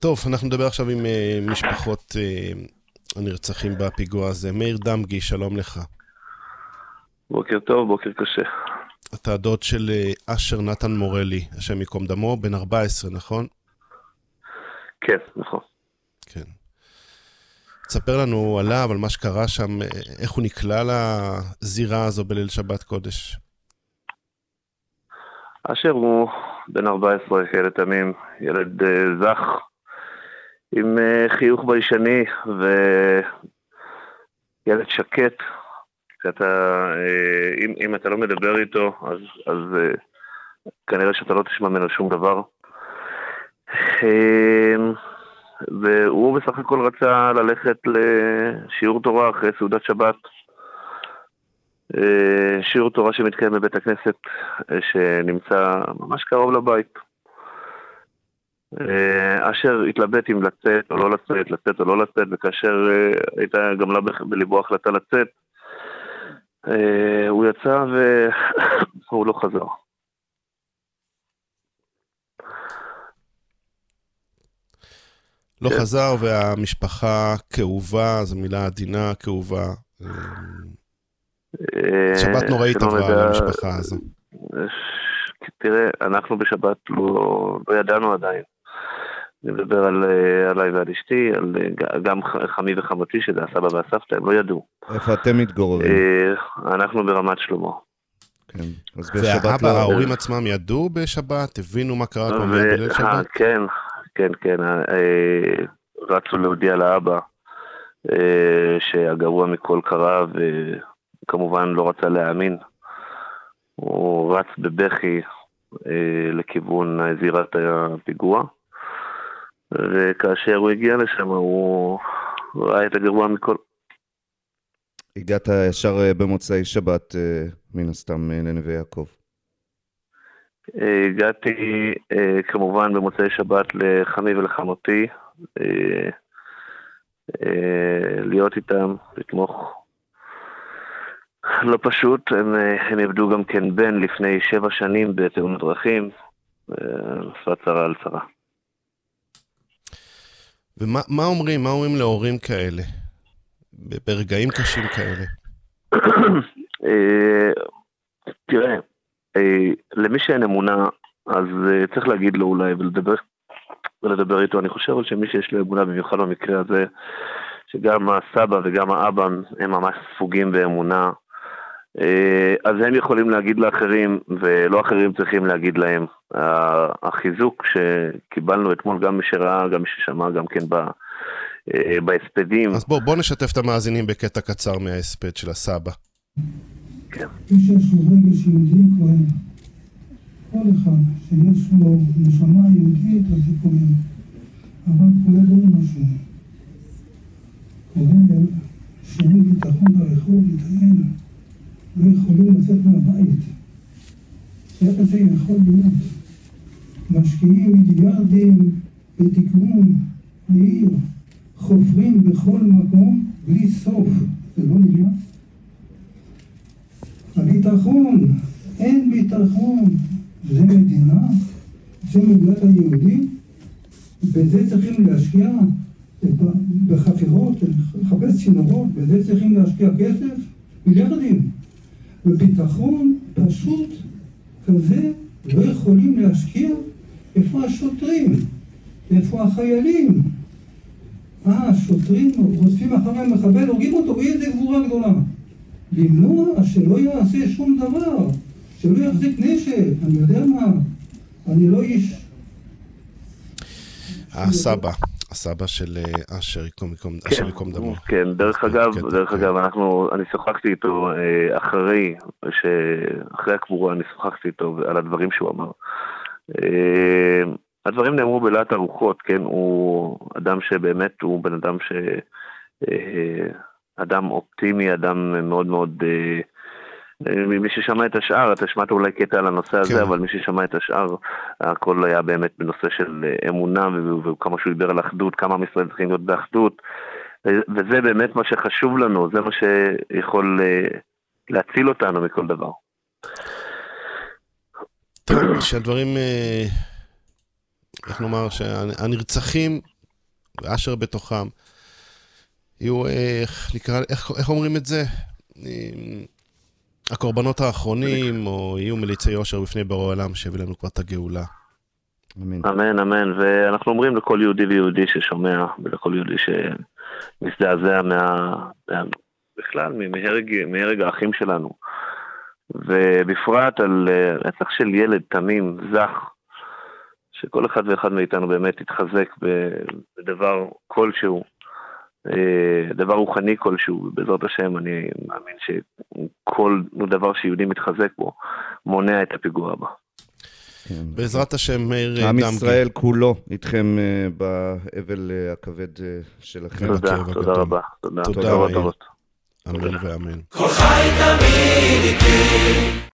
טוב, אנחנו נדבר עכשיו עם משפחות הנרצחים בפיגוע הזה. מאיר דמגי, שלום לך. בוקר טוב, בוקר קשה. אתה דוד של אשר נתן מורלי, השם ייקום דמו, בן 14, נכון? כן, נכון. כן. תספר לנו עליו, על מה שקרה שם, איך הוא נקלע לזירה הזו בליל שבת קודש. אשר הוא בן 14, ילד תמים, ילד זך, עם חיוך ביישני וילד שקט. אם אתה לא מדבר איתו, אז כנראה שאתה לא תשמע ממנו שום דבר. והוא בסך הכל רצה ללכת לשיעור תורה אחרי סעודת שבת. שיעור תורה שמתקיים בבית הכנסת שנמצא ממש קרוב לבית. אשר התלבט אם לצאת או לא לצאת, לצאת או לא לצאת, וכאשר הייתה גם לה בליבו החלטה לצאת, הוא יצא והוא לא חזר. לא חזר, והמשפחה כאובה, זו מילה עדינה, כאובה. שבת נוראית עברה על המשפחה הזו. תראה, אנחנו בשבת לא ידענו עדיין. אני מדבר עליי ועל אשתי, גם חמי וחמתי, שזה הסבא והסבתא, הם לא ידעו. איפה אתם מתגוררים? אנחנו ברמת שלמה. כן, אז בשבת לא... ההורים עצמם ידעו בשבת? הבינו מה קרה כבר בליל שבת? כן. רצו להודיע לאבא שהגרוע מכל קרה, וכמובן לא רצה להאמין. הוא רץ בבכי לכיוון זירת הפיגוע, וכאשר הוא הגיע לשם הוא ראה את הגרוע מכל. הגעת ישר במוצאי שבת מן הסתם לנווה יעקב. הגעתי כמובן במוצאי שבת לחמי ולחמותי, להיות איתם, לתמוך. לא פשוט, הם איבדו גם כן בן לפני 7 שנים בתאונת דרכים, נפלה צרה על צרה. ומה אומרים? מה אומרים להורים כאלה? ברגעים קשים כאלה? תראה, למי שאין אמונה, אז צריך להגיד לו אולי ולדבר איתו. אני חושב שמי שיש לו אמונה, במיוחד במקרה הזה, שגם הסבא וגם האבא הם ממש ספוגים באמונה, אז הם יכולים להגיד לאחרים, ולא אחרים צריכים להגיד להם. החיזוק שקיבלנו אתמול, גם מי שראה, גם מי ששמע, גם כן בהספדים. אז בוא נשתף את המאזינים בקטע קצר מההספד של הסבא. כן. מי שיש לו רגש יהודי כהן, כל אחד שיש לו נשמה יהודית, אז זה כהן. אבל כהן לא משהו. כהן שאין ביטחון ברחוב, יתעיין. לא יכולים לצאת מהבית. איך זה יכול להיות? משקיעים מיליארדים בתיקון העיר, חופרים בכל מקום בלי סוף. זה לא נגמר. הביטחון, אין ביטחון. זה מדינה, זה מדינת היהודים, בזה צריכים להשקיע בחפירות, לחפש צינורות, בזה צריכים להשקיע כסף, מיליארדים. וביטחון פשוט כזה לא יכולים להשקיע. איפה השוטרים? איפה החיילים? השוטרים רודפים אחרי המחבל, הורגים אותו, איזה גבורה גדולה. למנוע שלא יעשה שום דבר, שלא יחזיק נשק, אני יודע מה, אני לא איש. הסבא של אשר יקום דמו. כן, דרך אגב, אני שוחחתי איתו אחרי הקבורה, אני שוחחתי איתו על הדברים שהוא אמר. הדברים נאמרו בלהט הרוחות, כן, הוא אדם שבאמת הוא בן אדם אדם אופטימי, אדם מאוד מאוד, מי ששמע את השאר, אתה שמעת אולי קטע על הנושא הזה, אבל מי ששמע את השאר, הכל היה באמת בנושא של אמונה, וכמה שהוא דיבר על אחדות, כמה ישראל צריכים להיות באחדות, וזה באמת מה שחשוב לנו, זה מה שיכול להציל אותנו מכל דבר. טוב, שהדברים, איך נאמר, שהנרצחים ואשר בתוכם, יהיו, איך אומרים את זה? הקורבנות האחרונים, או יהיו מליצי יושר בפני בורא עולם, שיביא לנו כבר את הגאולה. אמן. אמן, אמן, ואנחנו אומרים לכל יהודי ויהודי ששומע, ולכל יהודי שמזדעזע בכלל, מהרג האחים שלנו, ובפרט על רצח של ילד תמים, זך, שכל אחד ואחד מאיתנו באמת יתחזק בדבר כלשהו, דבר רוחני כלשהו, בעזרת השם אני מאמין שכל דבר שיהודי מתחזק בו, מונע את הפיגוע הבא. בעזרת השם, מאיר דמגי. עם ישראל כולו איתכם באבל הכבד שלכם. תודה רבה. תודה רבה. אמן ואמן. כל חי תמיד איתי